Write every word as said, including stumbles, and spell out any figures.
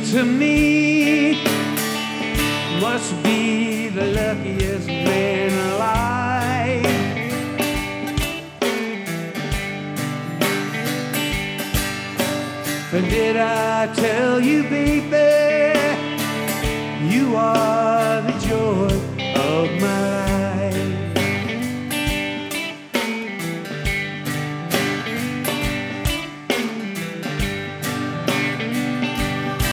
to me. Must be the luckiest man alive. But did I tell you, baby, you are